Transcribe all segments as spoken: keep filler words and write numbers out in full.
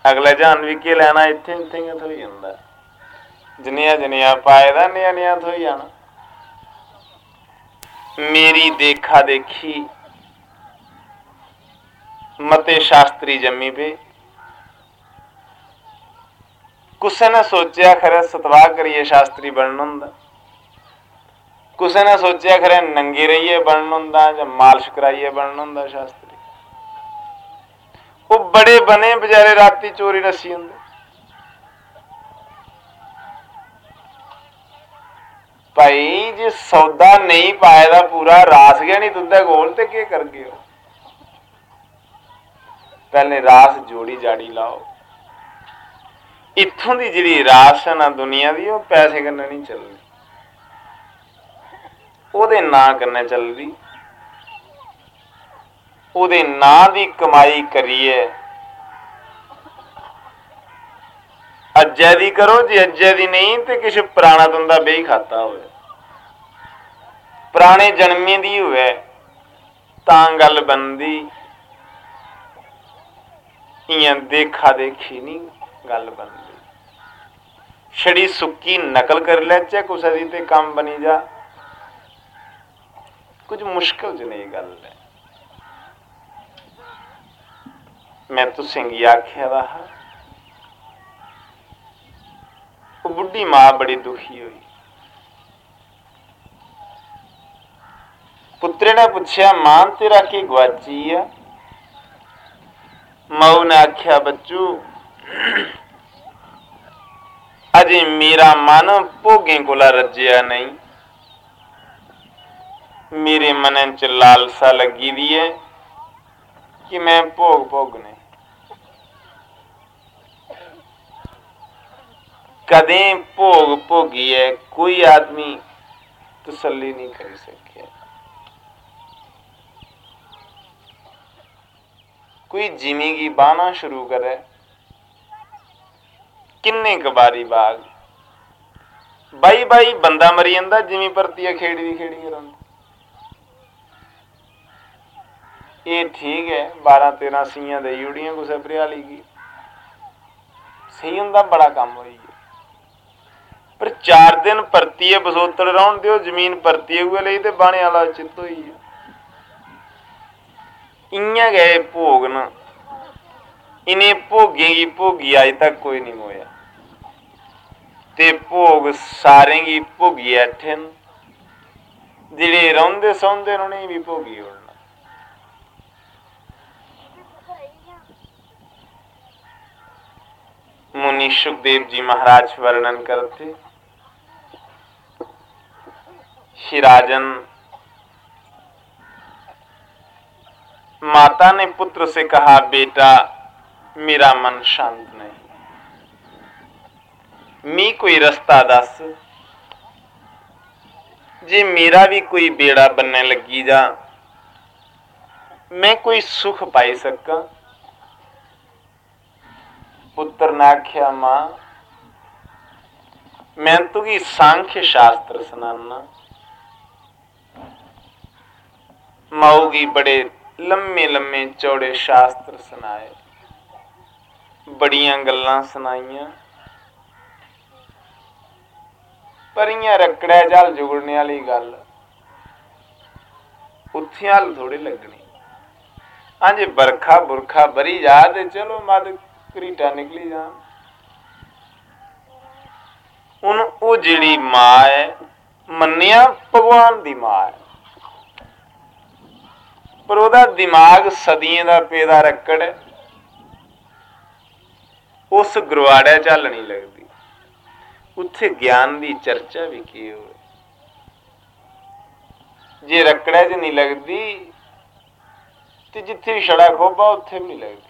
अगले जहान भी के लैना, इत्थे इत्थे गै थोई जांदा। जनेहा जनेहा पाए दा नेहा नेहा थोई जाना। मेरी देखा देखी मते शास्त्री जम्मी पे। कुसै ने सोचा खरे सतवाह करिए शास्त्री बनना हुंदा, कुसै ने सोचा खरे नंगे रहिए बनना हुंदा जां मालिश कराइए बनना हुंदा शास्त्री। वो बड़े बने बेचारे राती चोरी नस्सी जंदे। भाई जे सौदा नहीं पाए दा पूरा, रास गया नहीं दुद्धे कोल, ते केह् करगे हो? पहले रास जोड़ी जाड़ी लाओ। इत्थों की जिहड़ी रास है ना दुनिया की, वो पैसे कन्नै नहीं चलनी, ओहदे नां कन्नै चलदी। ओहदे नां दी कमाई करिए अज्जै दी करो, जे अज्जै दी नहीं तो किश पुराना तुंदा बेही खाता होवे, पुराने जन्मे दी होवे तां गल बनदी। इयां देखा देखी नहीं गल बनदी। छड़ी सुक्की नकल कर लैचे कुसै दी ते कम बनी जा, कुछ मुश्किल च नहीं गल है। मैं तुसें गी आखेआ दा हा, वो बुढ़ी मां बड़ी दुखी हुई। पुत्रे ने पूछया मां तेरा की गुआची है? माऊ ने आख्या बच्चू अजे मेरा मन भोगें कोला रज्जिया नहीं, मेरे मन च लालसा लगी दी है कि मैं भोग भोगने। कदें भोग भोगिए कोई आदमी तसल्ली नहीं कर सके। कोई जिमी की बाना शुरू करे, किन्ने क बारी बाग बाई बाई बंदा मरी जांदा, जिमी परतिए खेड़ी दी खेड़ी करांदा। ये ठीक है, बारह तेरह सीयां देई ओड़ियां कुसै भरियाली की, सही हुंदा, बड़ा कम होई गया। पर चार दिन परतिए बसोतड़ रौहन दिओ, जमीन परतिए उऐ लेई ते बाणे आला चित्त होई गया। इयां गए भोग न, इन्हें भोगें गी भोगी अज तक कोई नहीं मोया, ते भोग सारें गी भोगिए अट्ठे न, जेड़े रौंदे सौंदे न उनें भी भोगी ओड़ना। मुनि सुखदेव जी महाराज वर्णन करते, श्री राजन, माता ने पुत्र से कहा बेटा मेरा मन शांत नहीं, मी कोई रास्ता दस, जे मेरा भी कोई बेड़ा बनने लगी जा, मैं कोई सुख पाई सका। पुत्र ने आख्या मां मैं तुगी सांख्य शास्त्र सुनाना। माऊ गी बड़े लम्मे लम्मे चौड़े शास्त्र सुनाए, बड़ियां गल्लां सुनाइयां, पर इयां रकड़ै झल जुगड़ने वाली गल उत्थे हल थोड़ी लगनी। हां जे बरखा बुरखा बरी जा ते चलो मद घरीटा निकली जान। हुण ओह जिहड़ी मां है, मन्निया भगवान दी मां है, पर ओहदा दिमाग सदियें दा पेदा रक्कड़ है, उस गरवाड़े च हल नहीं लगदी। उत्थे ज्ञान दी चर्चा भी की होवे, जे रकड़े च नहीं लगदी ते जिथे भी छड़ा खोबा उत्थे भी नहीं लगदी।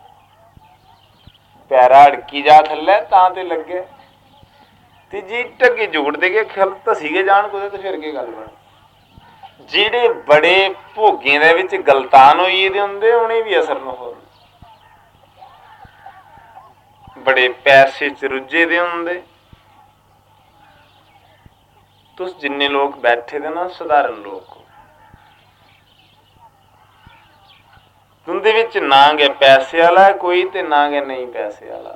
पैरा अड़की जा थल्ले तां ते लगे, ते जे ढगे जुगड़दे गै खल धसी गै जान कुदै ते फिर केह् गल बन। जेड़े बड़े भोगें दे विच गलतान होई गेदे हुंदे उनें भी असर न हो, बड़े पैसे च रुज्झे दे हुंदे। तुस जिन्ने लोग बैठे दे ना सधारण लोग, तुंदे विच ना गै पैसे वाला कोई ते ना गै नहीं पैसे वाला।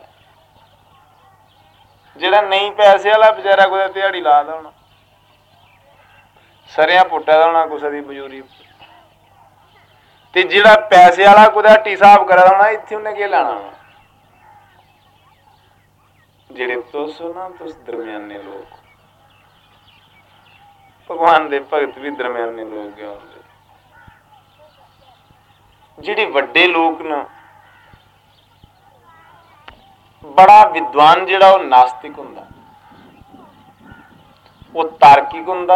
जिहड़ा नहीं पैसे वाला बेचारा कुदै ध्याड़ी ला दा होना, सरेआं पुट्टा दा होना कुसै दी मजूरी, ते जिहड़ा पैसे वाला कुदै हट्टी हिसाब करा दा होना, इत्थे उन्नै केह् लैना। जेह्ड़े तुस हो ना, तुस दरम्याने लोग, भगवान दे भगत भी दरम्याने लोग गै होंदे। जेह्ड़े वड्डे लोग न, बड़ा विद्वान जिहड़ा वो नास्तिक हुंदा, वो तार्किक हुंदा,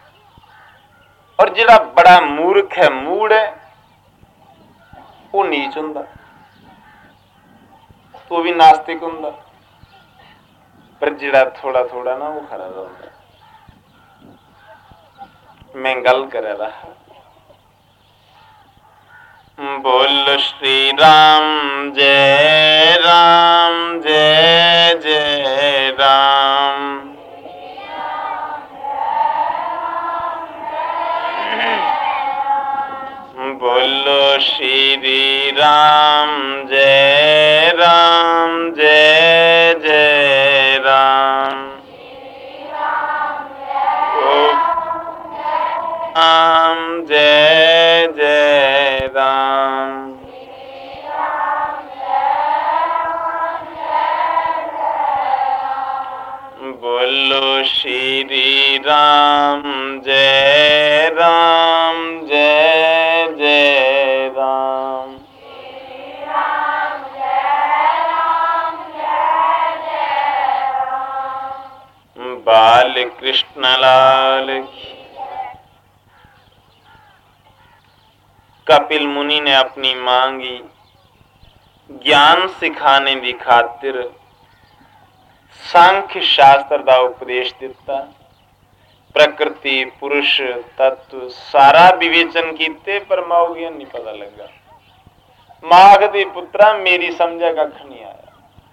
और जिहड़ा बड़ा मूर्ख है, मूड़ है, वो नीच हुंदा, वो भी नास्तिक हुंदा। पर जिहड़ा थोड़ा थोड़ा ना वो खरा हुंदा। मैं गल करे रहा, बोल श्री राम जय राम जय जय राम। बोलो श्री राम जय राम जय जय राम। राम जय जय राम। बोलो श्री राम जय राम जय जय राम। बाल कृष्ण लाल की। कपिल मुनि ने अपनी मांगी ज्ञान सिखाने की खातिर सांख्य शास्त्र का उपदेश दिता। प्रकृति पुरुष तत्व सारा विवेचन किते, पर माऊ ज्ञान नहीं पता लगा। माघ दे पुत्रा मेरी समझा कख नहीं आया।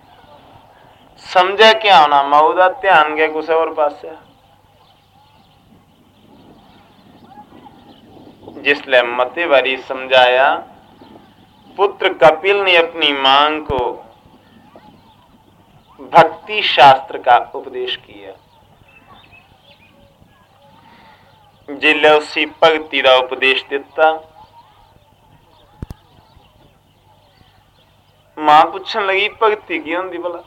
समझा क्या होना, माऊ का ध्यान गया कुछ और पासे। जिसले मते बारी समझाया, पुत्र कपिल ने अपनी मांग को भक्ति शास्त्र का उपदेश किया। जिले उसी भक्ति का उपदेश दिता, मां पूछन लगी भक्ति की होंदी भला।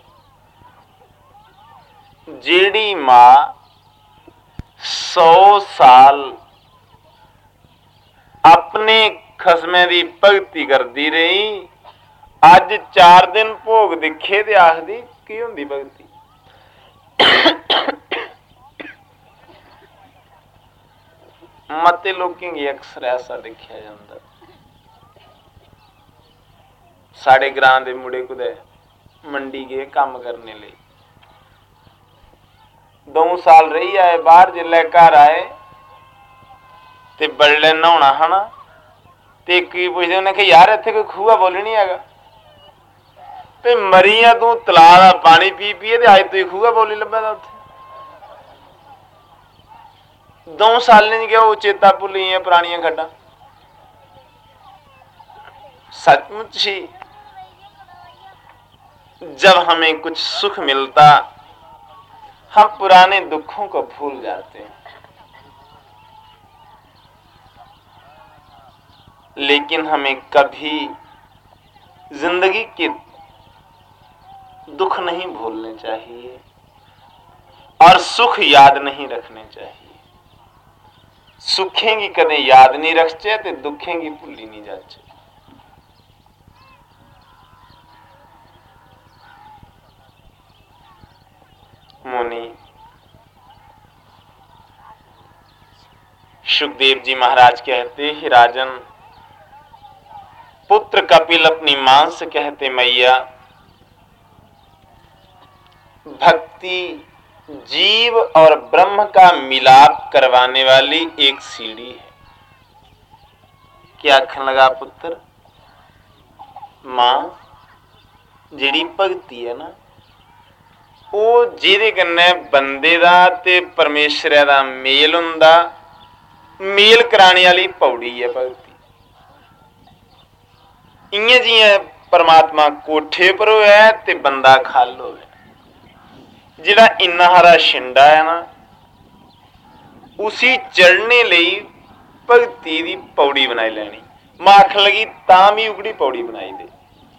जेड़ी मां सौ साल अपने खसमे की भगती करती रही, अज चार दिन भोग दिखे ते आखदी की होंदी भगती। मते लोगों की अक्सर ऐसा देखा जाता। साढ़े ग्रां दे मुड़े कुदे मंडी गए काम करने लिए, दो साल रही आए बाहर। जिले घर आए ते बल्ले नहाना है ना, ते की पुछदे उन्हें कि यार इत्थे कोई खूहा बोली नहीं हैगा, ते मरिया तू तला दा पानी पी पी ते अज तुई खूहा बोली लब्भा दा उत्थे। दो साल नहीं गया वो चेता भुल गई पुरानियां खड्डां। सचमुच ही जब हमें कुछ सुख मिलता, हम पुराने दुखों को भूल जाते हैं। लेकिन हमें कभी जिंदगी के दुख नहीं भूलने चाहिए और सुख याद नहीं रखने चाहिए। सुखें की कदे याद नहीं रखचे ते दुखें की भूली नहीं जाचे। मुनि सुखदेव जी महाराज कहते, ही राजन, पुत्र कपिल अपनी मां से कहते, मैया भक्ति जीव और ब्रह्म का मिलाप करवाने वाली एक सीढ़ी है। क्या आखन लगा पुत्र, मां जिहड़ी भगती है ना, वो जिहदे कन्नै बंदे दा ते परमेश्वर दा मेल हुंदा, मेल कराने वाली पौड़ी है भगती। इं जियां परमात्मा कोठे पर होया ते बंदा खल होया। जिहड़ा इन्ना हारा छिंडा है ना, उसी चढ़ने लई भगती दी पौड़ी बनाई लैनी। मैं आखन लगी तां भी उगड़ी पौड़ी बनाई दे।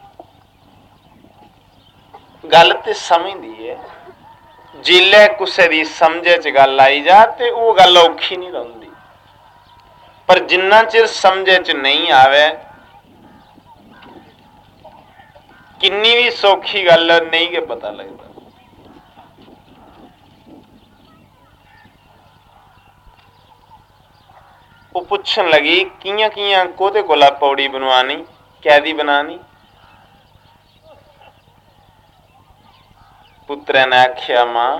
गल ते समझदी है, जिल्लै कुसै दी समझे च गल आई जा ते वो गल औखी नहीं रौंदी, पर जिन्ना चिर समझे च नहीं आवे किन्नी भी सौखी गल नहीं के पता लगता। वो पुछन लगी कियां कियां कोदे कोला पौड़ी बनवानी, कैदी बनानी। पुत्रै ने आख्या मां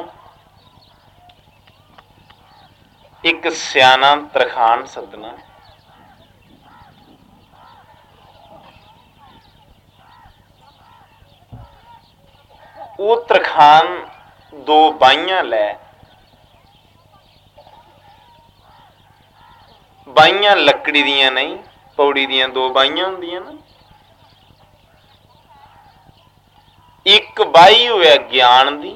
एक सियाना तरखान सदना, वो तरखान दो बाइयां लै, बाइयां लकड़ी दियां नहीं, पौड़ी दियां दो बाइयां होंदियां ना, एक बाही होवे ज्ञान दी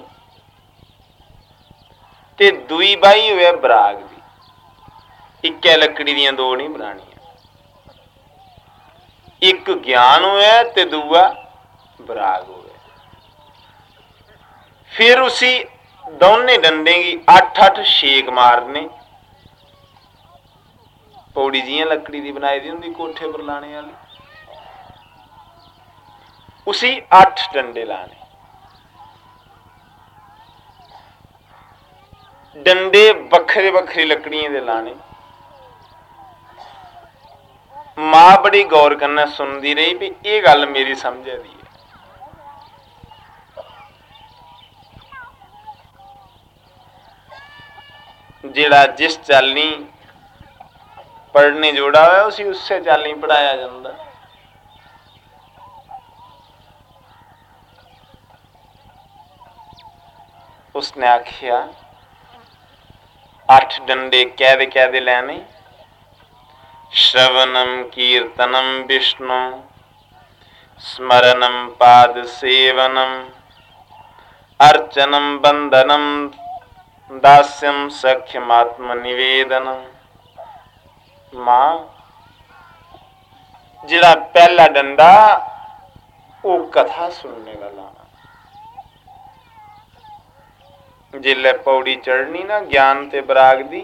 ते दुई बाही होवे बराग दी। इक्कै लकड़ी दियां दो नहीं बनानियां, एक ज्ञान होवे ते दूआ बराग होवे। फिर उसी दोने डंडे की अठ अठ शेक मारने। पौड़ी जियां लकड़ी दी बनाई दी होंदी कोठे पर लाने वाली, उसी अठ डंडे लाने। डंडे बखरे बखरी लकड़ियां दे लाने। मां बड़ी गौर कन्नै सुनदी रही भी ये गल मेरी समझ दी है। जेड़ा जिस चाली पढ़ने जोड़ा है उसी उससे चाली पढ़ाया जाता। उसने आखिया अठ डंडे कैदे कैदे लैने, श्रवणम कीर्तनम विष्णु, स्मरणम पाद सेवनम, अर्चनम बंधनम, दास्यम सख्यमात्म निवेदनम। मां जिहड़ा पहला डंडा वो कथा सुनने वाला, जिल्लै पौड़ी चढ़नी ना ज्ञान ते बराग दी,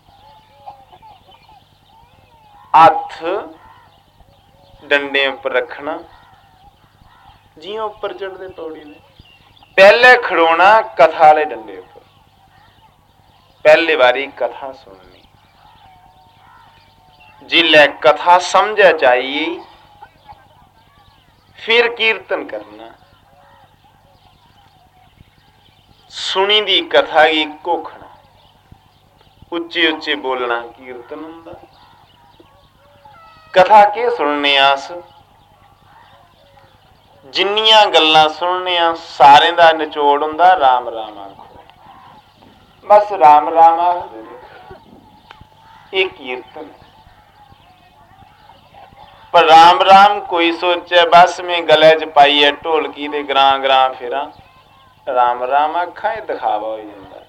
हथ डंडे उपर रखना जियां उपर चढ़ते पौड़ी ने, पहले खड़ोना कथा वाले डंडे उपर, पहली बारी कथा सुननी। जिल्लै कथा समझ चाहिए फिर कीर्तन करना। सुनी दी कथा की घोखना, उच्चे उच्चे बोलना कीर्तन हुंदा। कथा के सुनने आस, जिन्नियां गल्लां सुनने आ सारे दा निचोड़ हुंदा राम राम आखो, बस राम राम आखदे ये कीर्तन। पर राम राम कोई सोचे बस मैं गले च पाइए ढोलकी ते ग्रां ग्रां फिरा, राम राम आखा ये दिखावा हो जाता।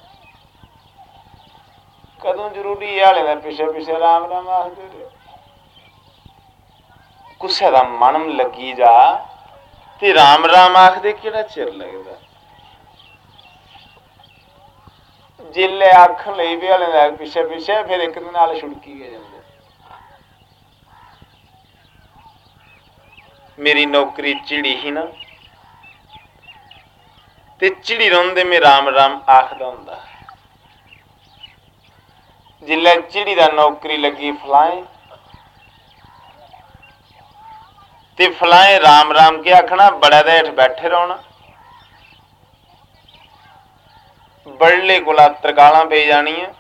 कदों जरूरी है हाले दा पिछे पिछे राम राम आखदे रहे। कुसै दा मन लगी जा ते राम राम आखदे केड़ा चिर लगदा। जिल्ले आखन लई पे हाले दा पिछे पिछे फिर एक दिन नाल छुड़की गए जांदे। मेरी नौकरी चिड़ी ही ना ते चिड़ी रौंदे में राम राम आखदा हुंदा। जिल्लै चिड़ी दा नौकरी लगी फलाएं ते फलाएं राम राम के आखना, बड़े दे हेठ बैठे रौना। बड़ले कोला तरकालां पे जानियां,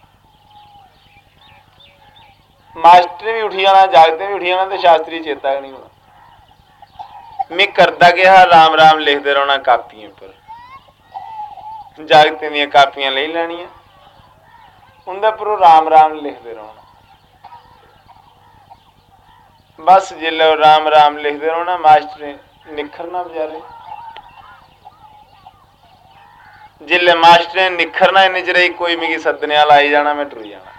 मास्टर भी उठी जाना, जागते भी उठी जाना ते शास्त्री चेता गै नहीं होना। मैं करदा गया राम राम लिखते रहना कापियां पर, जागतें दियां कापियां ले लैनियां, उंदे पर राम राम लिखते रहना। बस जिल्ले राम राम लिखते रहो ना मास्टर निखरना बेचारे, जिल्ले मास्टर निखरना इन्ने चिर कोई मिगी सद्दने आह्ला आई जाना, मैं टुरी जाना।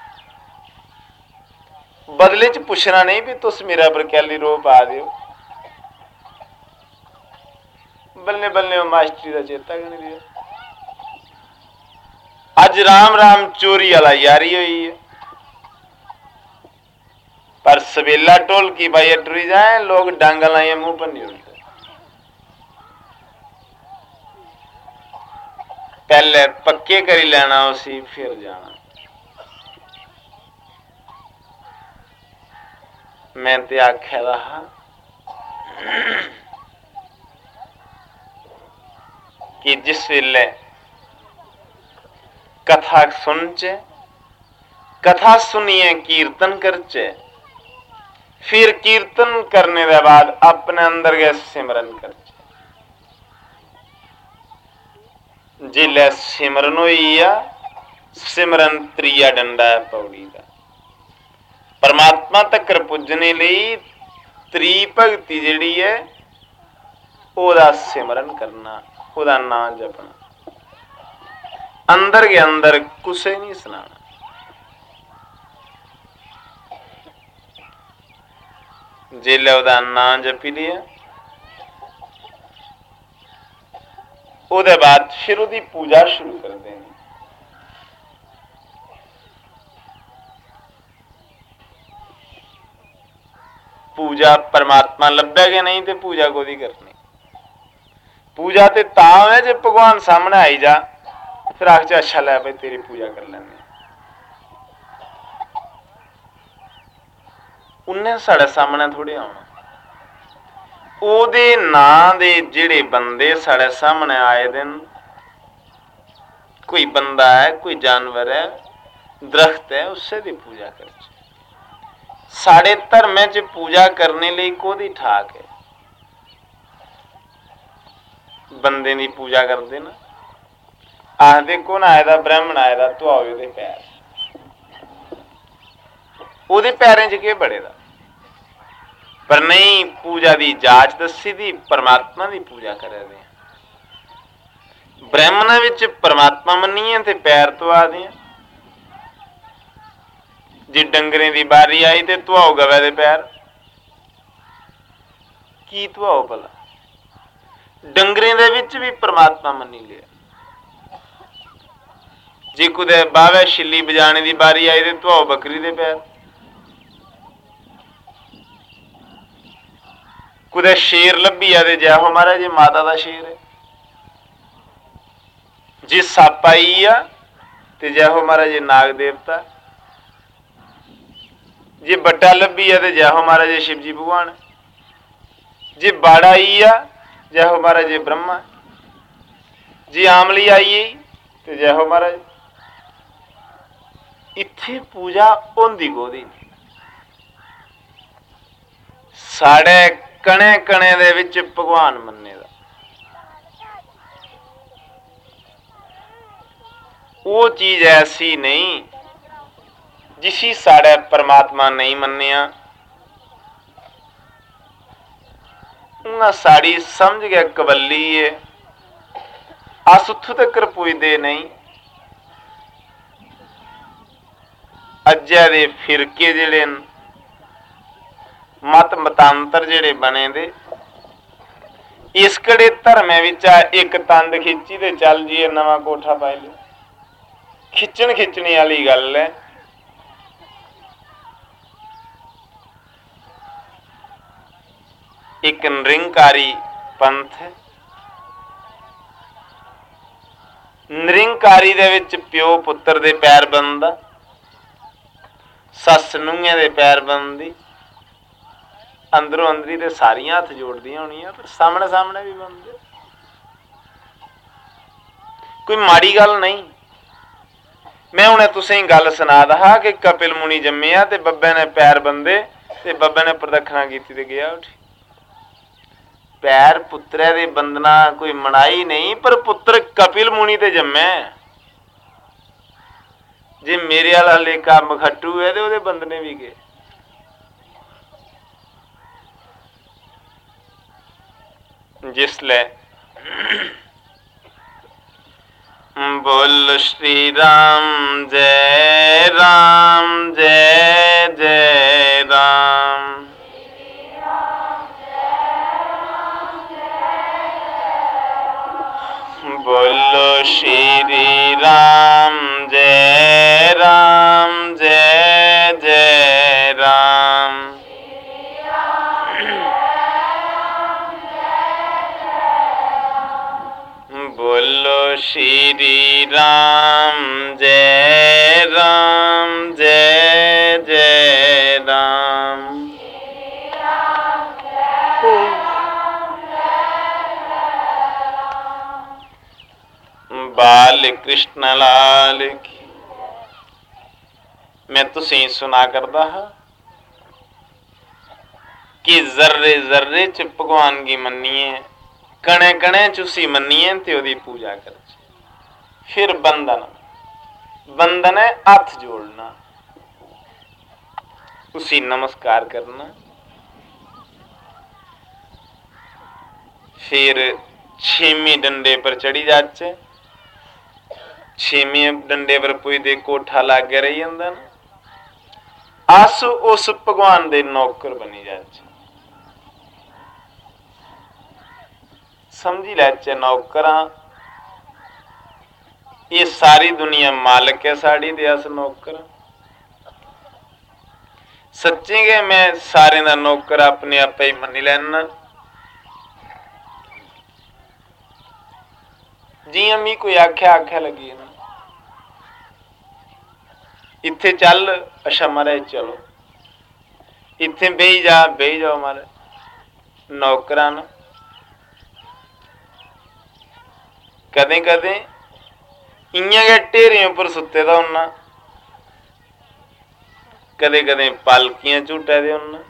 बदले च पुछना नहीं भी तुस मेरे पर कैली रो पा दे हो। बल्ले बल्ले मास्टरी का चेता गै नहीं दिया। अज राम राम चोरी वाला यारी हुई है, पर सवेला ढोल की बाई टुरी जाए लोग डांगा लाइए मुंह पर नहीं उड़ते। पहले पक्के करी लेना उसी फिर जाना। मैं ते आख्या रहा कि जिस वेले कथा सुनचे, कथा सुनिए कीर्तन करचे, फिर कीर्तन करने के बाद अपने अंदर गए सिमरन करचे। जिले सिमरन हुई आ, सिमरन त्रिया डंडा है पौड़ी का। परमात्मा तक पुजने लिए त्री भगती जिहड़ी है ओदा सिमरन करना, ओदा नाम जपना, अंदर के अंदर कुसे नहीं सुनाना। जिले ओदा नाम जपी लिया ओदे बाद फिर ओदी पूजा शुरू कर देनी। पूजा परमात्मा लभेगा नहीं तो पूजा कोदी करनी। पूजा तो तां है जे भगवान सामने आई जा फिर आख अच्छा लै भाई तेरी पूजा कर लेंगे। उन्हें साढ़े सामने थोड़े आना। ओदे नां दे जिहड़े बंदे साढ़े सामने आए दिन, कोई बंदा है, कोई जानवर है, दरख्त है, उससे दी पूजा कर। साढ़े धर्म च पूजा करने लिए कोदी ठाक है? बंदे की पूजा करते ना, आखते कौन आए दा ब्राह्मण आए दा तो आओ ओदे पैर, ओदे पैरें च केह् बड़े दा। पर नहीं, पूजा की जाच दसी दी, परमात्मा की पूजा करे दे। ब्राह्मणों विच परमात्मा मन्निए ते पैर धवा दे। जे डंगरें की बारी आई तो धुआओ गवै दे पैर, की धुआओ भला? डंगरें दे विच भी परमात्मा मन्नी लिया। जे कुदै बावे छिल्ली बजाने की बारी आई तो धुआओ बकरी दे पैर। कुदै शेर लब्भी आ जै हो महाराज जी माता का शेर है। जे सप्प आई आ तो जै हो महाराज जी नाग देवता। जे बट्टा लब्भी आ तो जै हो महाराज जी शिवजी भगवान। जे बाड़ आई आ जै हो महाराज जी ब्रह्मा। जे आमली आई तो जै हो महाराज। इत्थे पूजा होंदी कोदी साढ़े कणे कणे दे विच भगवान मन्ने दा। वो चीज ऐसी नहीं जिसी साढ़े परमात्मा नहीं मन्निया। उन्हें साड़ी समझ गया कबली है, अस उत्थों तक पुजदे नहीं। अज्जै दे फिरके जिहड़े मत मतांतर जिहड़े बने दे, इस कड़े धर्में विच एक तंद खिंची ते चल जी नवा कोठा पाई लिया। खिच्चण खिच्चने वाली गल है। एक निरंकारी पंथ है। निरंकारी दे विच प्यो पुत्र दे पैर बनदा, सस नूंहें दे पैर बनदी, अंदरों अंदरी तो सारियां हथ जोड़दियां होनियां, पर सामने सामने भी बनदे। कोई माड़ी गल नहीं। मैं उन्हें तुसें गल सुना दा कि कपिल मुनि जम्मिया ते बब्बे ने पैर बंदे ते बब्बे ने प्रदक्षिणा कीती ते गया उठी। पैर पुत्रै दे बंदना कोई मनाई नहीं, पर पुत्र कपिल मुनि ते जम्मे। जे मेरे वाला लेखा मखट्टू है तो बंदने भी गए। जिसले बोल श्री राम जय राम जय जय राम। बोलो श्री राम जय राम जय जय राम। बोलो श्री राम जय राम जय जय राम। बाल कृष्ण लाल की। मैं तुसी सुना करदा हा कि जर्रे जर्रे च भगवान की मन्निए, कणे कणे च उसी मन्निए ते ओदी पूजा कर। फिर बंधन, बंधन है हाथ जोड़ना, उसी नमस्कार करना। फिर छेमी डंडे पर चढ़ी जाचे, छेमी डंडे पर पुजदे कोठा लागे रही जांदा ना। अस उस भगवान दे नौकर बनी जाचे। समझी लैचे नौकरां, ये सारी दुनिया मालिक है साड़ी दे, अस नौकर। सच्चे गए मैं सारे दा नौकर अपने आप ही मनी लैना। जियां मी कोई आख्या आख्या लगी ना, इत्थे चल, अच्छा महाराज चलो, इत्थे बेही जा, बेही जाओ महाराज। नौकरां ना कदें कदें इयां गै ढेरें उपर सुत्ते दा होना, कदें कदें पालकियां झूटा दे होना,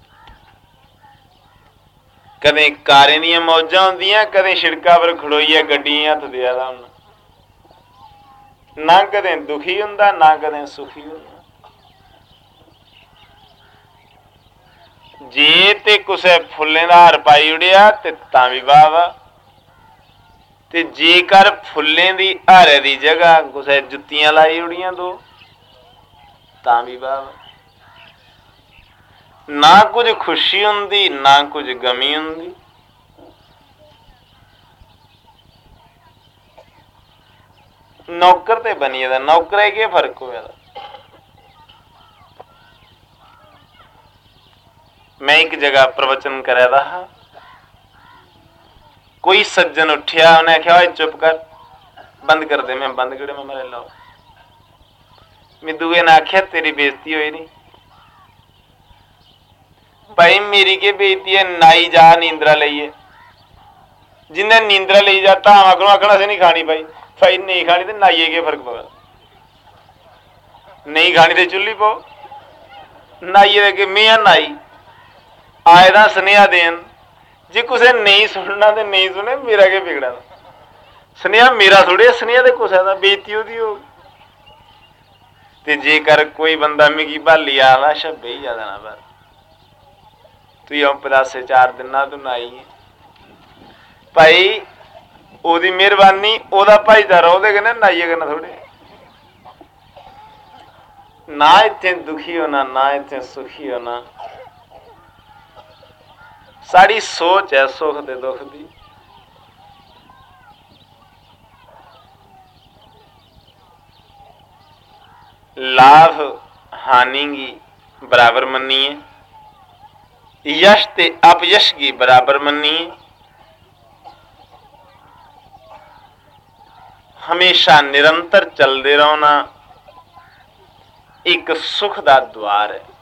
कदें कारें दियां मौजां होंदियां, कदें शिड़का पर खड़ोइयै गड्डियें हत्थ देआ दा होना। ना कदें दुखी हुंदा, ना कदें सुखी हुंदा। जे ते कुसै फुल्लें दा हार पाई उड़ेआ ते तां भी वाह वाह, ते जेकर फुल्लें दी हारे दी जगह कुसै जुत्तियां लाई उड़ियां दो तां भी वाह वाह। ना कुछ खुशी हुंदी, ना कुछ गमी हुंदी। नौकर ते बनिए दा, नौकरे केह् फर्क होया दा? मैं एक जगह प्रवचन करै दा हा, कोई सज्जन उठिया, उन्हें आख्या ओए चुप कर, बंद कर दे। मैं बंद करे, मैं मारे लो। मैं दुए ने आख्या तेरी बेइज्जती होई नहीं। भाई मेरी के बेइज्जती है, नाई जा नींदरा लईए, जिन्हें नींदरा ली जाता हम आखना आखना से नहीं खानी। भाई भाई नहीं खानी तो नाइए के फर्क पड़ा, नहीं खानी तो चुल्ली पो, नाइए दे मैं नाई आए दा सनेहा देन, जे कुछ नहीं सुनना तो नहीं सुने, मेरा के बिगड़ा। सनेहा मेरा थोड़े, सनेहा तो कुछ का बेइज्जती ओदी होगी। ते जेकर कोई बंदा मिगी भाली आला शब्बे ही जा देना, पर तू आऊं पदासे चार दिन ना तू नाई भाई, ओदी मेहरबानी, ओदा भाईचारा ओदे कन्नै, नाइये कन्नै थोड़े। ना इत्थे दुखी होना, ना इत्थे सुखी होना। साड़ी सोच है सुख दे दुख दी। लाभ हानि की बराबर मन्निए, यश ते अपयश की बराबर मन्निए। हमेशा निरंतर चलते रहना एक सुख दा द्वार है।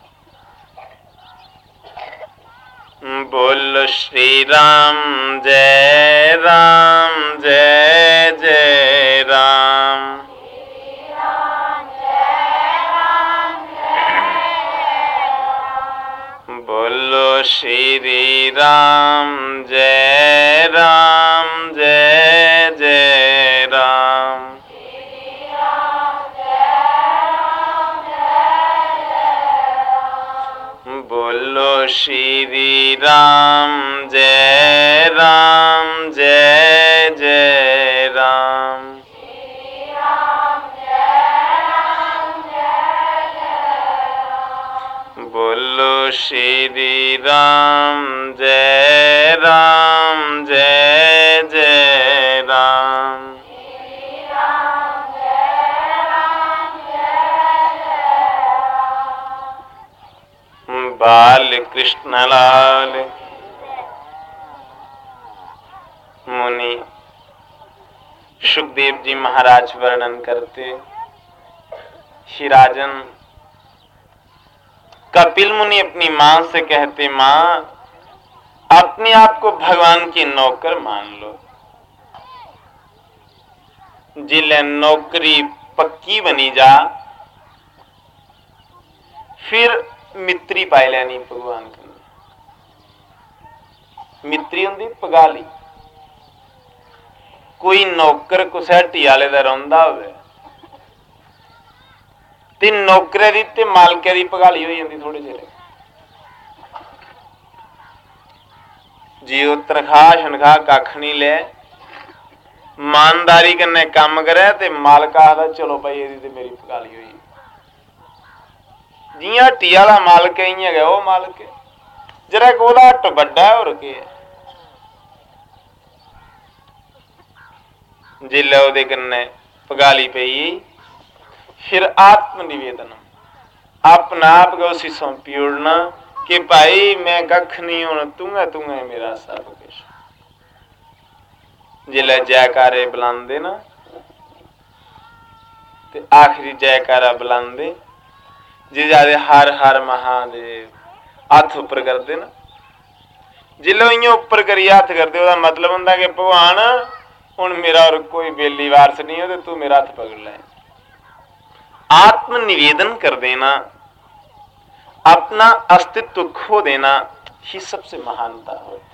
बोल श्री राम जय राम जय जय राम। बोलो श्री राम जय राम जय जय राम। बोलो श्री राम जय राम श्री राम जय राम जय जय राम। बाल कृष्ण लाल। मुनि सुखदेव जी महाराज वर्णन करते, श्री राजन कपिल मुनि अपनी मां से कहते, मां अपने आप को भगवान की नौकर मान लो। जिले नौकरी पक्की बनी जा, फिर मित्री पाई लैनी भगवान की। मित्री होंदी पगाली। कोई नौकर कुसैटी वाले दा रोंदा होवे ते नौकरे दी ते मालके दी पगाली हो जाती थोड़े चिर। जी वो तनखाह शनखाह कख नहीं ले, ईमानदारी कन्नै काम करे ते मालक आखदा चलो भाई एदी ते मेरी पगाली होई। जियां हट्टी वाला मालक है इयां गै वो मालक है, जरा ओहदा हट्ट बड्डा है और केह् है। जिल्लै ओहदे कन्नै पगाली पेई, फिर आत्म निवेदन अपना आप गै उसी सौंपी ओड़ना कि भाई मैं कख नहीं, हुण तू है तू है मेरा सब कुछ। जिल्लै जयकारे बुलांदे ना ते आखिरी जयकारा बुलांदे जिहदे हर हर महादेव हत्थ उपर करदे ना, जिल्लै इयां उपर करियै हत्थ करदे ओहदा मतलब हुंदा कि भगवान हुण मेरा और कोई बेली वारस नहीं हो ते तू मेरा हत्थ पकड़ लै। आत्म निवेदन कर देना, अपना अस्तित्व खो देना ही सबसे महानता होती,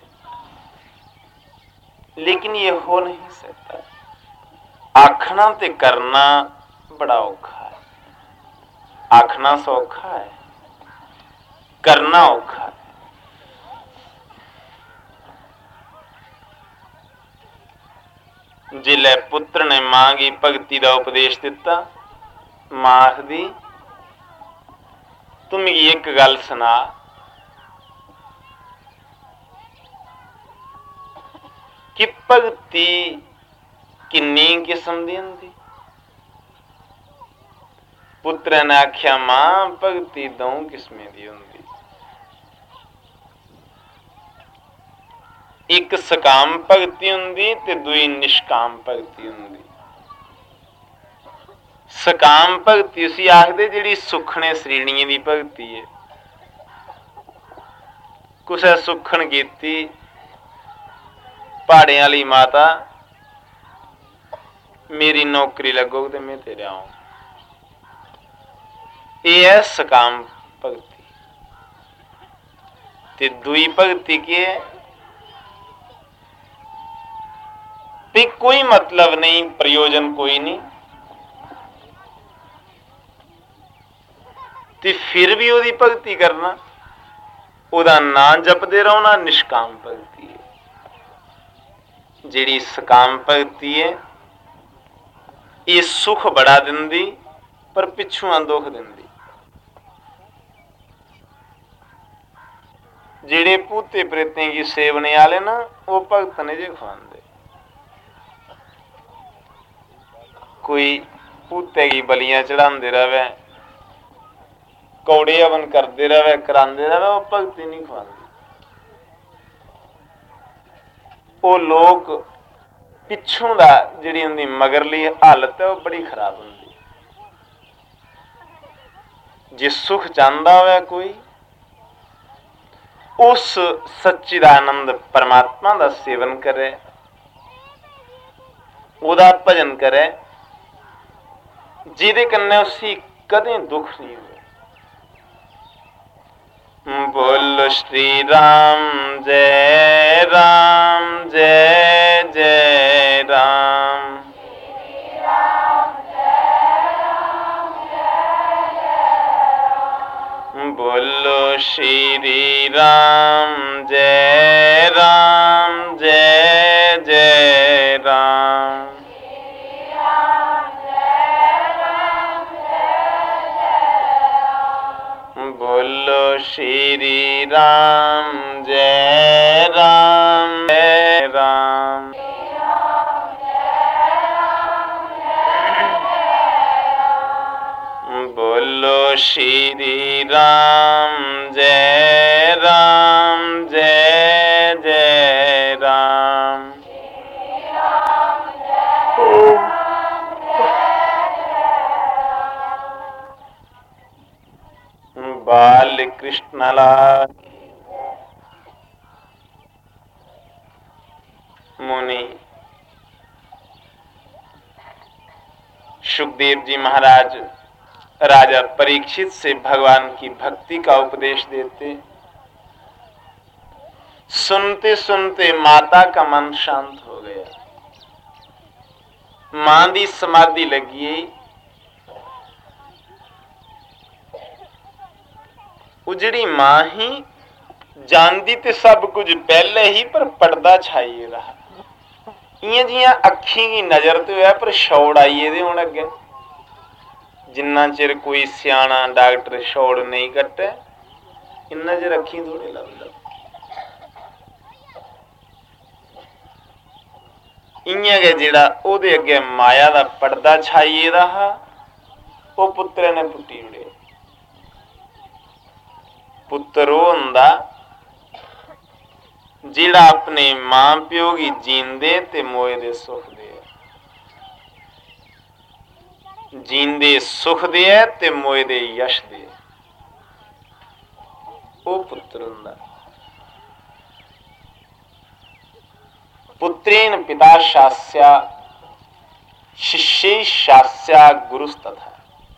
लेकिन ये हो नहीं सकता। आखना ते करना बड़ा औखा है। आखना सौखा है, करना औखा है। जिले पुत्र ने मां की भगती का उपदेश दिता, मां आखदी तू मिगी एक गल सुना, कि भगती किन्नी किस्म दी हुंदी। पुत्र ने आख्या मां भगती दो किस्में दी हुंदी। एक सकाम भगती हुंदी ते दूई निष्काम भगती हुंदी। सकाम भगती उसी आखदे जिहड़ी सुखने सरीणिए दी भगती है। कुसै सुखन कीती पहाड़े वाली माता मेरी नौकरी लगोग ते मैं तेरे आऊं, यह है सकाम भगती। ते दुई भगती की है भी कोई मतलब नहीं, प्रयोजन कोई नहीं, ते फिर भी ओदी भगती करना, ओदा नाम जपदे रहना, निष्काम भगती है। जिहड़ी सकाम भगती है ये सुख बड़ा दिंदी पर पिछुआ दुख दिंदी। जिहड़े भूते प्रेतें की सेवने वाले ना वो भगत ने जे खांदे। कोई भूते की बलियां चढ़ाते रहे, कौड़े हवन करते रहे, करांदे रहे, वो भगती नहीं खांदे। वो लोग पिछों दा जिहड़ी उनकी मगरली हालत है वो बड़ी खराब होंदी। जे सुख चाहता होवे कोई, उस सच्चिदानंद परमात्मा का सेवन करे, उहदा भजन करे, जिहदे कन्नै उसी कदें दुख नहीं हुए। बोलो श्री राम जय राम जय जय राम। बोलो श्री राम जय राम जय जय राम। बोलो श्री राम जय राम जय राम। बोलो श्री राम जय राम जय जय राम। बाल कृष्ण लाल। मुनि सुखदेव जी महाराज राजा परीक्षित से भगवान की भक्ति का उपदेश देते। सुनते सुनते माता का मन शांत हो गया। मां दी समाधि लगी। उजड़ी मां ही जानदी ते सब कुछ पहले ही, पर पर्दा छाइए रहा। इयां जियां अखी की नजर तो है पर छौड़ आइए दे हुण अगे। जिन्ना चिर कोई सियाणा डॉक्टर छौड़ नहीं कट्टे इन्ना चिर अखी थोड़े लभदा। इयां गै जेड़ा ओदे अगे माया दा पर्दा छाइए रहा, ओ पुत्रे ने पुट्टी उड़े। पुत्र वो हुंदा जेड़ा अपने मां प्यो की जींदे ते मोए दे सुख दे। जींदे सुख दे ते मोए दे यश दे, ओ पुत्र हुंदा। पुत्रेण पिता शास्या शिष्य शास्या गुरुस्तथा।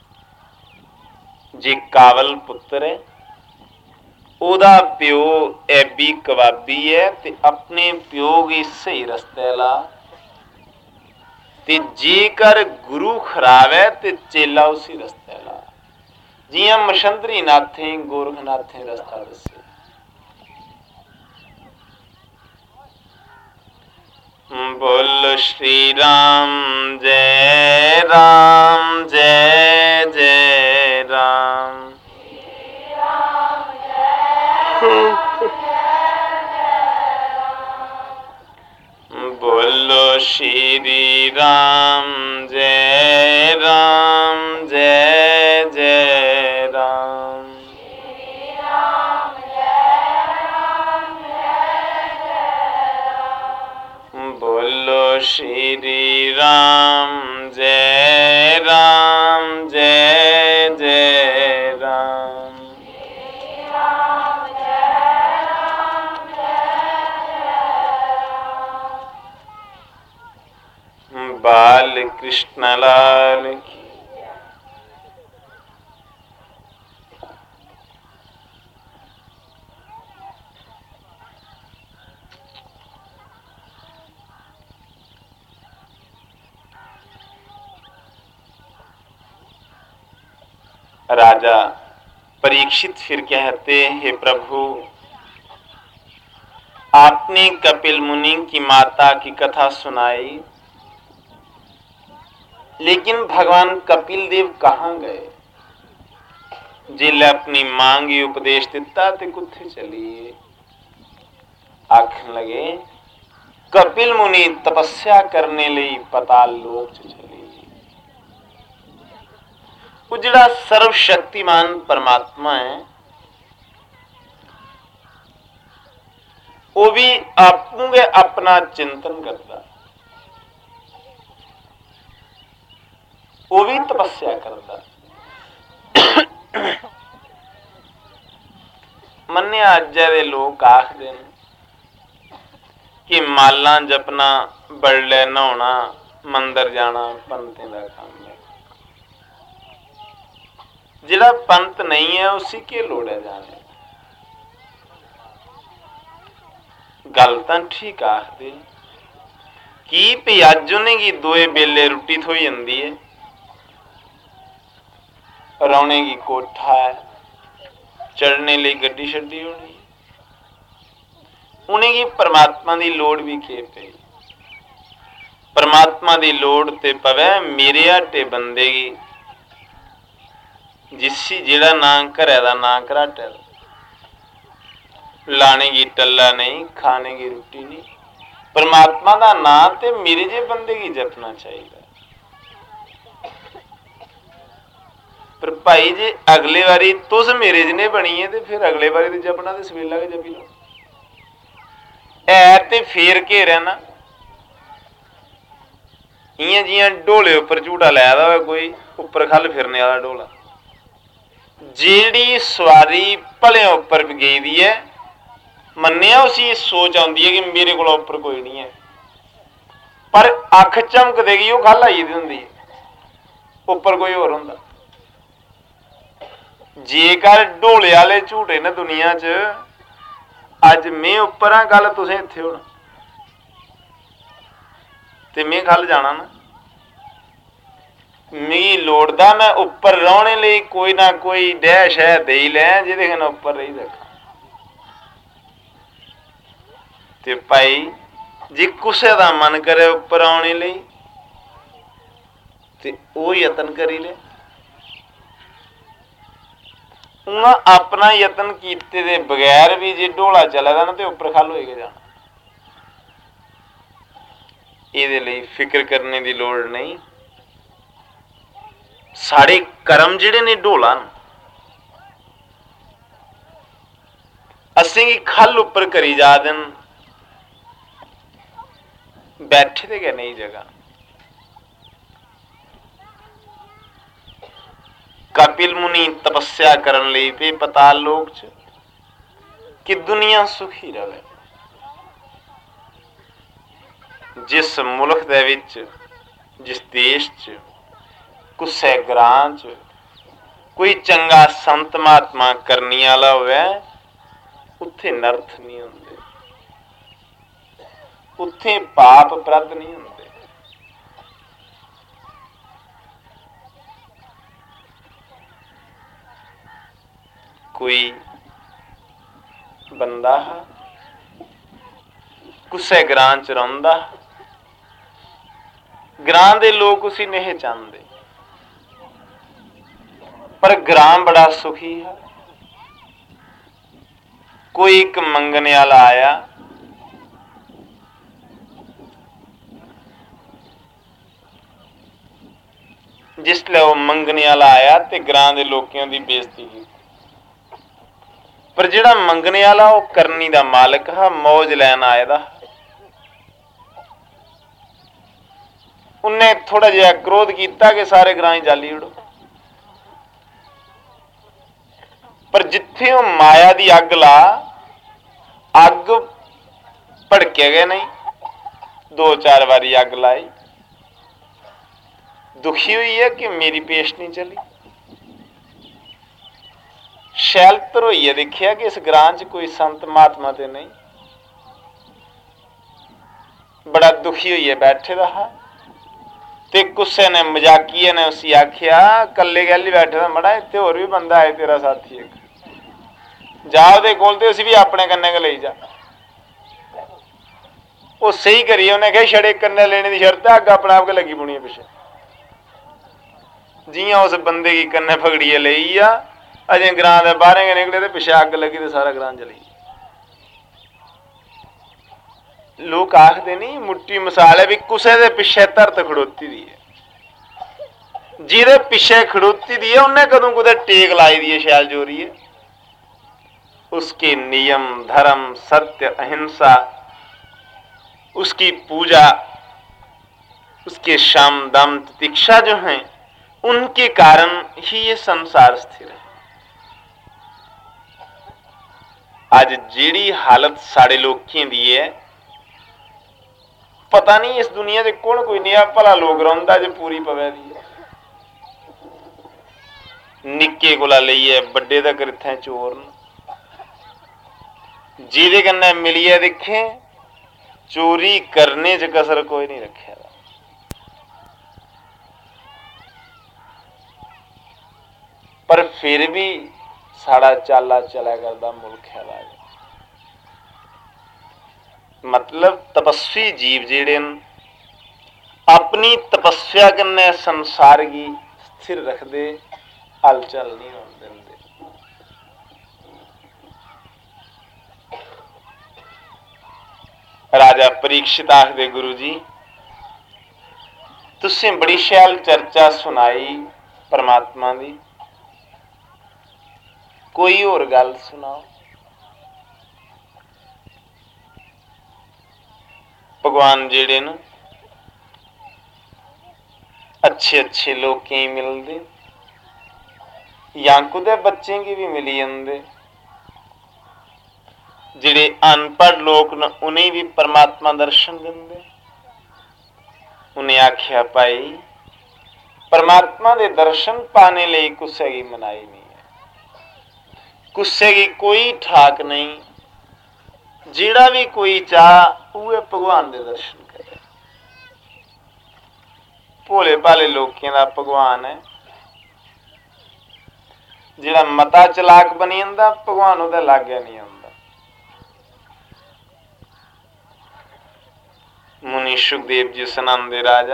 जे कावल पुत्र है ओदा प्यो ऐबी कबाबी है ते अपने प्यो की सही रस्ते ला। ते जेकर गुरु खराब है ते चेला उसी रस्ते ला। जियां मशंदरी नाथे गोरखनाथे रस्ता दसे। बोल श्री राम जय राम जय जय राम। बोलो श्री राम जय राम जय जय राम। बोलो श्री राम जय राम जय जय राम। बाल कृष्ण लाल की। राजा परीक्षित फिर कहते, हे प्रभु, आपने कपिल मुनि की माता की कथा सुनाई, लेकिन भगवान कपिल देव कहां गए? जिले अपनी मांगी उपदेश दिता ते कुत्थे चलिए? आखन लगे कपिल मुनि तपस्या करने लई पताल लोक च चले। वो जिहड़ा सर्वशक्तिमान परमात्मा है वो भी आपू के अपना चिंतन करता, वो भी तपस्या करता। मन्ने अज्जे दे लोग आखदे ने कि माला जपना, बड़ले नहाना, मंदिर जाना पंतें दा काम है। जिहड़ा पंत नहीं है उसी के लोड़ है जाने। गल तां ठीक आखदे कि भई अज उन्हें की दोए बेले रुट्टी थोई जांदी है, रौने की कोठा है, चढ़ने लिए गड्डी छड्डी होनी, उन्हें की परमात्मा की लोड़ भी के पई। परमात्मा की लोड़ ते पवे मेरे हटे बंदे की, जिसी जेड़ा ना घरै दा ना घराटे दा। लाने की टल्ला नहीं, खाने की रोटी नहीं। परमात्मा का नाम ते मेरे जे बंदे की जपना चाहिए। पर भाई जे अगले बारी तुस मेरे जने बनी है तो फिर अगले बारी तो जपना तो सवेला के जपी लो। ऐ ते फेर के रहना इं जियां ढोले उपर झूटा लाया हो कोई उपर खल फिरने वाला ढोला। जेड़ी सवारी भले उपर गई दी है मन्निया उसी सोच आती है कि मेरे को उपर कोई नहीं है, पर अख झमक देगी वो खल आई दी होंगी उपर कोई होर होंदा। जेकर ढोले वाले झूटे ने दुनिया च अज मैं उपर हाँ कल तुसें इत्थे होना ते मैं खल जाना ना। मिगी लोड़दा मैं उपर रौहने लई कोई ना कोई डह शह दे ही लैं जिहदे कन्नै उपर रही सकां। ते भाई जे कुसै दा मन करे उपर आने लई ते ओह यतन करी ले। उन्हां अपना यतन कीते दे बगैर भी जे ढोला चले दा ना ते उपर खल होई के जाना। इहदे लई फिक्र करने की लोड़ नहीं। साढ़े कर्म जिहड़े ने ढोला न असीं गी खल उपर करी जा देन बैठे ते गै नहीं जगह। कपिल मुनि तपस्या करन लई पे पताल लोक च कि दुनिया सुखी रहे। जिस मुल्क दे विच जिस देश च कुसै ग्रां च कोई चंगा संत महात्मा करनी वाला होवे उत्थे नर्थ नहीं होंदे, उत्थे पाप अपराध नहीं होंदे। कोई बंदा कुसै ग्रां च रहिंदा, ग्रां दे लोग उसी नहीं चाहते, पर ग्रां बड़ा सुखी है। कोई एक मंगने वाला आया, जिसले वो मंगने वाला आया तो ग्रां दे लोगों की बेइज्जती की, पर जिहड़ा मंगने वाला वो करनी दा मालिक हा, मौज लैन आए दा। उन्हें थोड़ा जिहा क्रोध किया कि सारे ग्रां जाली उड़ो, पर जिथे वो माया की अग ला अग भड़के गए नहीं, दो चार बारी अग लाई, दुखी हुई है कि मेरी पेश नहीं चली। शैल धरोइए देखिया कि इस ग्रां च कोई संत महात्मा तो नहीं, बड़ा दुखी होइए बैठे दा हा। ते कुसै ने मजाकिए ने उसी आखिया कल्ले गैली बैठे दा मड़ा इत्थे होर भी बंदा है तेरा साथी एक, जा ओहदे कोल ते उसी भी अपने कन्नै गै लेई जा। वो सही करिए उन्हें कहा छड़े कन्नै लेने की शर्त है, अग अपने आप गै लगी पौनी है पिछे। जियां उस बंदे की कन्नै फगड़िए लेई आ, अजें ग्रां दे बाहरें गै निकले तो पिछे अग लगी तो सारा ग्रां जली। लोग आखते नहीं मुट्टी मिसाल है भी कुसै दे पिछे धरत खड़ोती दी है, जिहदे पिछे खड़ोती दी है उन्हें कदों कुदै टेक लाई दी है शैल जोरी है। उसके नियम धर्म सत्य अहिंसा, उसकी पूजा, उसके शम दम तितिक्षा जो हैं उनके कारण ही ये संसार स्थिर है। आज जेड़ी हालत साढ़े लोगों दी है, पता नहीं इस दुनिया से कौन कोई नहीं भला लोग रौंदा जो पूरी पवे दी है। निक्के कोला लेइए बड्डे तक इत्थे चोर न, जिहदे कन्नै मिलिए दिखे चोरी करने च कसर कोई नहीं रखे। पर फिर भी साड़ा चाला चला करदा मुल्क है। मतलब तपस्वी जीव जेड़े न अपनी तपस्या कन्नै संसार की स्थिर रखते, हलचल नहीं होने देंदे। पूछया परीक्षित आखदे गुरु जी तुसीं बड़ी शैल चर्चा सुनाई परमात्मा दी, कोई होर गल सुनाओ। भगवान जेड़े न अच्छे अच्छे लोकें गी मिलदे, यां कुदै बच्चें गी भी मिली जंदे, जेड़े अनपढ़ लोग न उन्हें भी परमात्मा दर्शन दिंदे। उन्हें आख्या भाई परमात्मा दे दर्शन पाने लई कुसै गी मनाही नहीं है, कुसै गी कोई ठाक नहीं, जेड़ा भी कोई चाह उहे भगवान दे दर्शन करे। भोले भाले लोकें दा भगवान है, जेड़ा मता चलाक बनी जंदा भगवान उहदे लागै नहीं आंदा। मुनि सुखदेव जी सुनांदे राजा,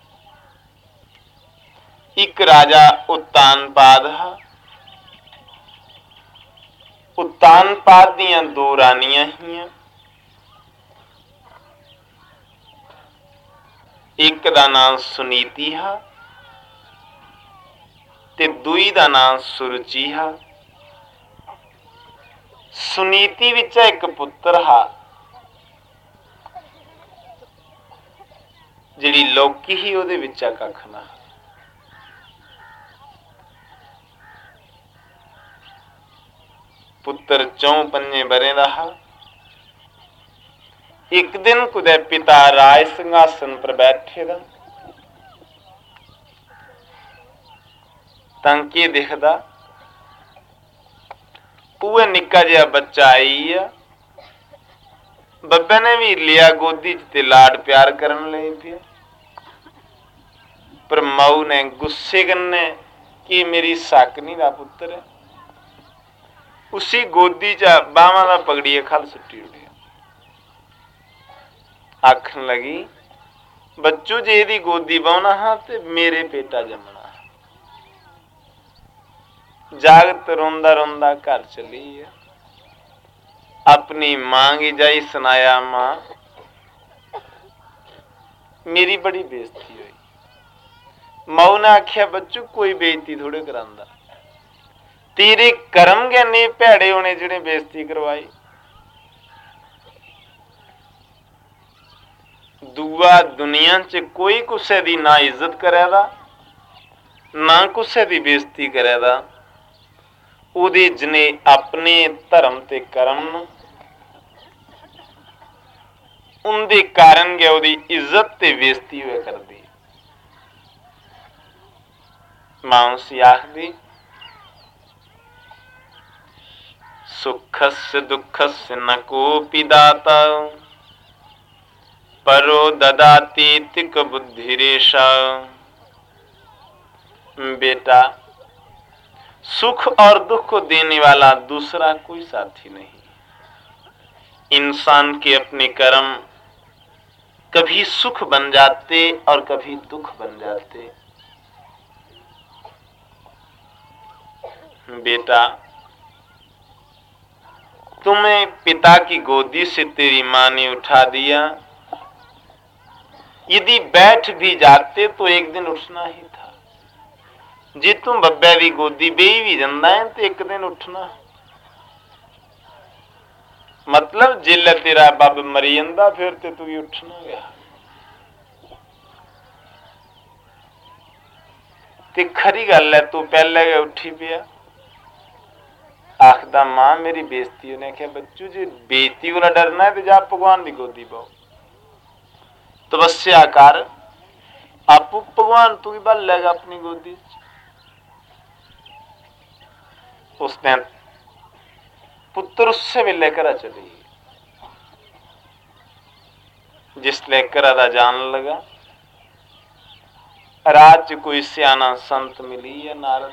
एक राजा उत्तानपाद हा। उत्तानपाद दियां दो रानियां हियां, एक दा नाम सुनीति हा ते दुई दा नाम सुरुचि हा। सुनीति विच एक पुत्र हा, जिहड़ी लौकी ही उहदे विच कख ना। पुत्र चौं पंजे बरें दा हा। एक दिन कुदै पिता राज सिंघासन पर बैठे दा तां की दिखदा, उहे निक्का जिहा बच्चा आई आ, बब्बे ने भी लिया गोदी च ते लाड प्यार करन लई पिया। पर माऊ ने गुस्से कन्नै कि मेरी साकनी दा पुत्तर है, उसी गोदी च बावां दा पकड़िए खल सुट्टी उड़िया। आखन लगी बच्चू जे दी गोदी बौना हा ते मेरे पेटा जमना। जागत रोंदा रोंदा घर चली गया, अपनी मां गी जाई सुनाया, मां मेरी बड़ी बेइज्जती हुई। माऊ ने आख्या बच्चू कोई बेइज्जती थोड़े करांदा, तेरे कर्म गै ने भैड़े होने जिहड़े बेइज्जती करवाई। दूआ दुनिया च कोई कुसै दी ना इज्जत करे दा ना कुसै दी बेइज्जती करे दा, उहदे जने अपने धर्म ते कर्म न, उनदे कारण गै उहदी इज्जत ते बेइज्जती होया करदी। मां उसी आखदी सुखस्य दुखस्य न कोपि दाता, परो ददाति तिक बुद्धिरेशा। बेटा सुख और दुख को देने वाला दूसरा कोई साथी नहीं। इंसान के अपने कर्म कभी सुख बन जाते और कभी दुख बन जाते। बेटा तुम्हें पिता की गोदी से तेरी मां ने उठा दिया, यदि बैठ भी जाते तो एक दिन उठना ही था। जे तू बब्बे दी गोदी बेही भी जांदा है तो एक दिन उठना। मतलब जिल्ले तेरा बब मरी जांदा फिर ते तू उठना गया। ते खरी गल है तू पहले गै उठी पिया। आखदा मां मेरी बेइज्जती। उन्हें आख्या बच्चू जे बेइज्जती कोला डरना है तो जा भगवान दी गोदी पाओ, तपस्या कर, आपू भगवान तू ही बल लेगा अपनी गोदी। उसने पुत्र उससे वेले घरा चली गई। जिसले घरा दा जान लगा, रात च कोई सियाना संत मिली है नारद।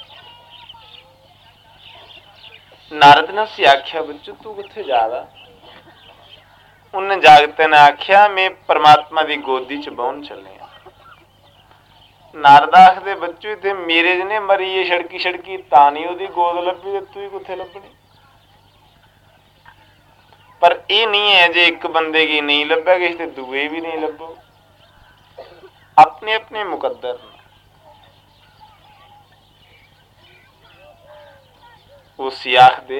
नारद ने उसे आख्या बच्चू तू किथे जा रहा? उन्हें जागते ने आख्या मैं परमात्मा की गोदी च बहन चले। नारद आखदे बच्चू इत्थे मेरे जने मरी है छड़की छड़की तां नहीं ओहदी गोद लब्भी ते तू ही कुत्थे लब्भनी? पर यह नहीं है जे एक बंदे की नहीं लभे किसी ते दूए भी नहीं लभो, अपने अपने मुकद्दर वो सियाख दे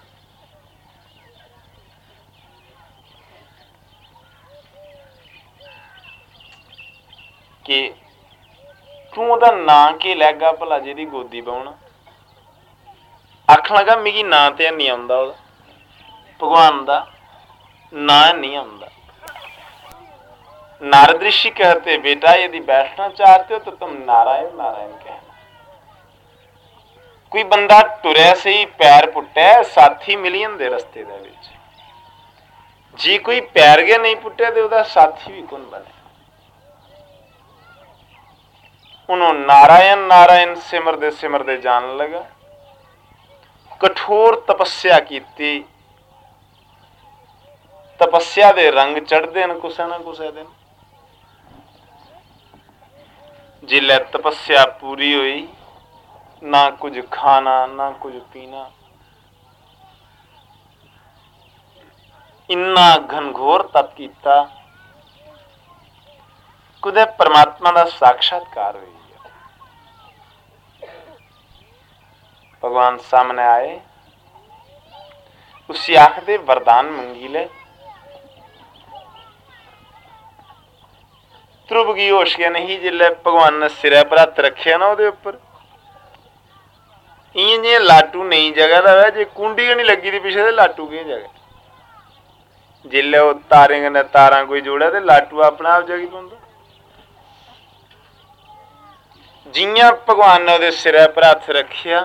कि तू ओदा नां के लैगा भला जिहदी गोदी पाउणा। आखन लगा मिगी नां ते नहीं आउंदा ओहदा, भगवान दा नां नहीं आउंदा। नारद ऋषि कहते बेटा यदि बैठना चाहते हो तो तुम नारायण नारायण कहना। कोई बंदा टुरया से ही पैर पुट्टे साथी मिली जंदे रस्ते दे विच, जी कोई पैर गया नहीं पुट्टे तो ओहदा साथी भी कौन बने। उन्होंने नारायण नारायण सिमरदे सिमरदे जान लगा, कठोर तपस्या की, तपस्या दे रंग चढ़ते हैं कुछ ना कुछ दिन। जिले तपस्या पूरी हुई, ना कुछ खाना ना कुछ पीना, इन्ना घनघोर तप किया, कुछ परमात्मा का साक्षात्कार हुई। भगवान सामने आए, उसी आखदे वरदान मंगी ले। ध्रुव की होश गया नहीं जिले भगवान ने सिरे पर हथ रखे ना उहदे उपर, इं जे लाटू नहीं जगह दा, जे कुंडी नहीं लगी थी पिछले लाटू की जगह। जिले वो तारे कन्नै तारा कोई जोड़ा तो लाटू अपने आप जगी पौंदा। जियां भगवान ने उहदे सिरे पर हथ रखिया,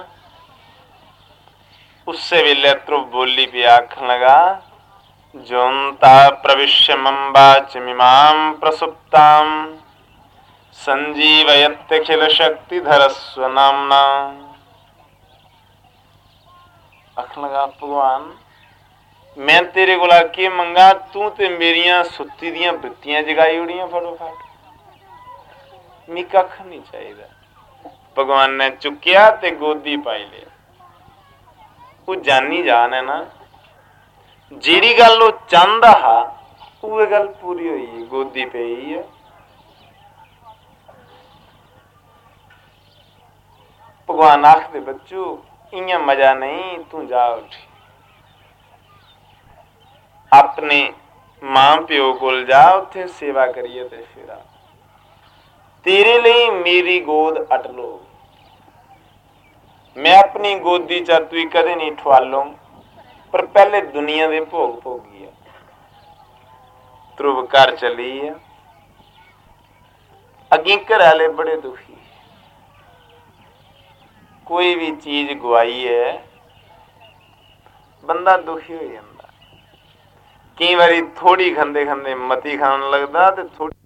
उससे वेले ध्रुव बोली भी आखन लगा जोंता प्रविश्य मम्बाच मिमां प्रसुप्तां संजीवयत्यखिल शक्तिधर स्वनामना। आखन लगा भगवान मैं तेरे कोला के मंगा, तू ते मेरियां सुत्ती दियां बत्तियां जगाई उड़ियां फटोफट, मी कख नहीं चाहिए। भगवान ने चुकिया ते गोदी पाई लिया। वो जानी जान है ना, जेड़ी गल वो चाहता हा वो गल पूरी हुई है, गोदी पे ही है। भगवान आखदे बच्चू इं मजा नहीं, तू जा उठ अपने मां प्यो कोल जा, उत्थे सेवा करिए ते फिर आ। तेरे लिए मेरी गोद अटलो, मैं अपनी गोदी च तू कदे नहीं ठवालो, पर पहले दुनिया दे भोग भोगी है। ध्रुव घर चली है, अगे घर वाले बड़े दुखी, कोई भी चीज गवाई है बंदा दुखी हो जाता। कई बारी थोड़ी खांदे खांदे मती खान लगता, तो थोड़ी